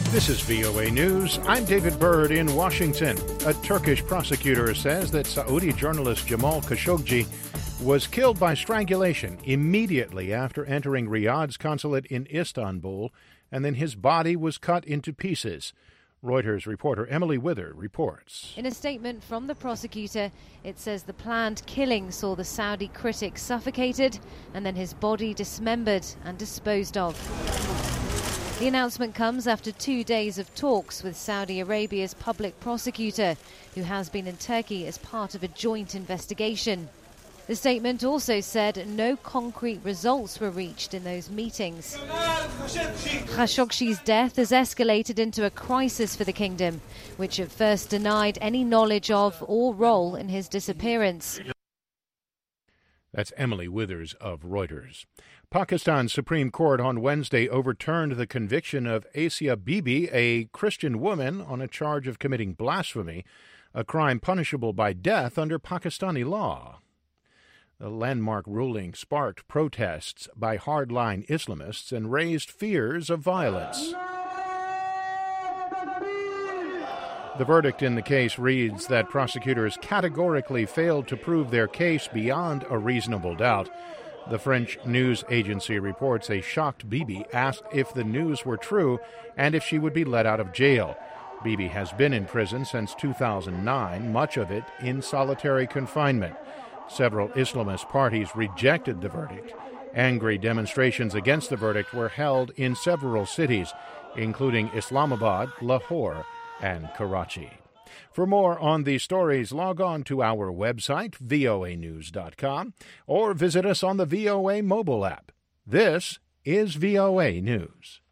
This is VOA News. I'm David Byrd in Washington. A Turkish prosecutor says that Saudi journalist Jamal Khashoggi was killed by strangulation immediately after entering Riyadh's consulate in Istanbul, and then his body was cut into pieces. Reuters reporter Emily Wither reports. In a statement from the prosecutor, it says the planned killing saw the Saudi critic suffocated and then his body dismembered and disposed of. The announcement comes after 2 days of talks with Saudi Arabia's public prosecutor, who has been in Turkey as part of a joint investigation. The statement also said no concrete results were reached in those meetings. Khashoggi's death has escalated into a crisis for the kingdom, which at first denied any knowledge of or role in his disappearance. That's Emily Withers of Reuters. Pakistan's Supreme Court on Wednesday overturned the conviction of Asia Bibi, a Christian woman, on a charge of committing blasphemy, a crime punishable by death under Pakistani law. The landmark ruling sparked protests by hardline Islamists and raised fears of violence. The verdict in the case reads that prosecutors categorically failed to prove their case beyond a reasonable doubt. The French news agency reports a shocked Bibi asked if the news were true and if she would be let out of jail. Bibi has been in prison since 2009, much of it in solitary confinement. Several Islamist parties rejected the verdict. Angry demonstrations against the verdict were held in several cities, including Islamabad, Lahore, and Karachi. For more on these stories, log on to our website, voanews.com, or visit us on the VOA mobile app. This is VOA News.